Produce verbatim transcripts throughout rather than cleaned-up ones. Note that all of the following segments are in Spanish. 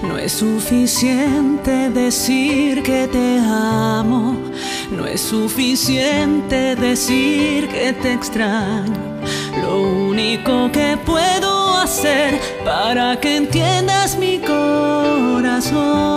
No es suficiente decir que te amo, no es suficiente decir que te extraño. Lo único que puedo hacer para que entiendas mi corazón,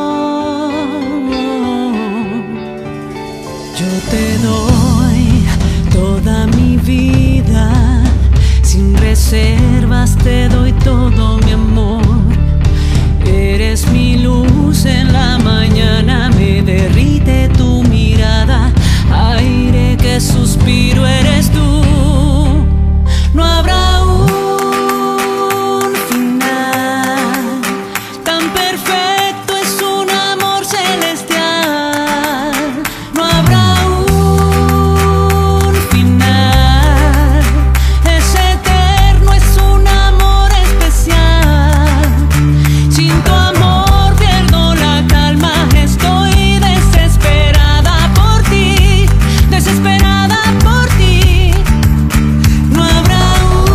yo te doy toda mi vida, sin reservas te doy todo mi amor. Eres mi luz en la mañana, me derrite tu mirada, aire que suspiro eres tú. No habrá un final, tan perfecto es un amor celestial. No habrá un final, es eterno, es un amor especial. Sin tu amor pierdo la calma, estoy desesperada por ti, desesperada por ti. No habrá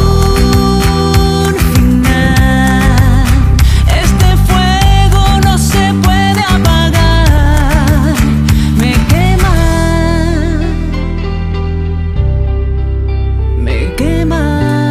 un final, este fuego no se puede apagar, me quema, me quema.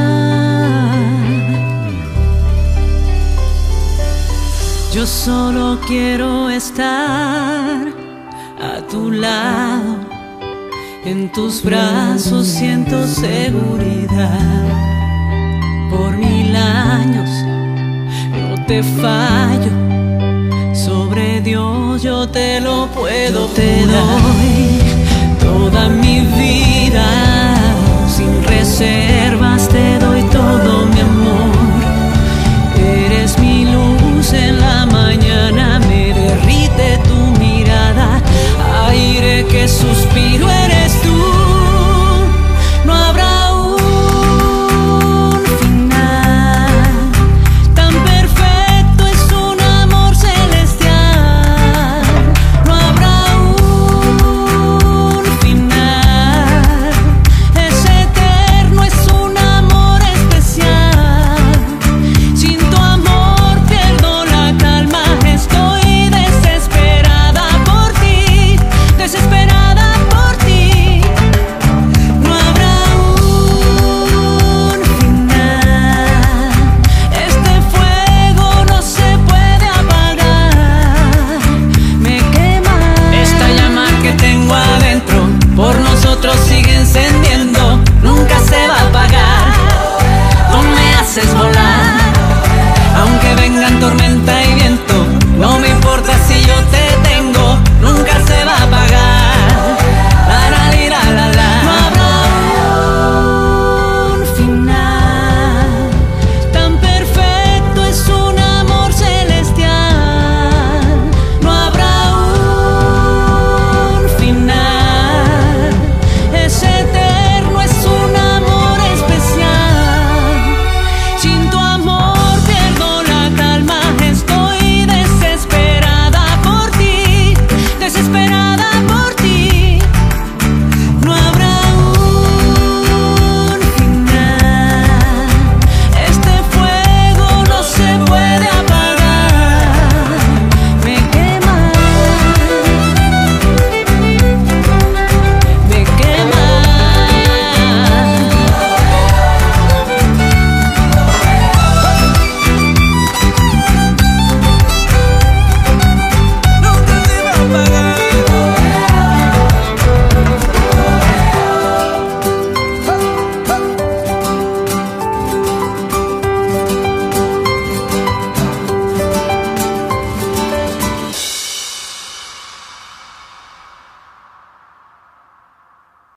Yo solo quiero estar a tu lado, en tus brazos siento seguridad. Por mil años no te fallo, sobre Dios yo te lo puedo. Yo te doy toda mi vida, sin reserva.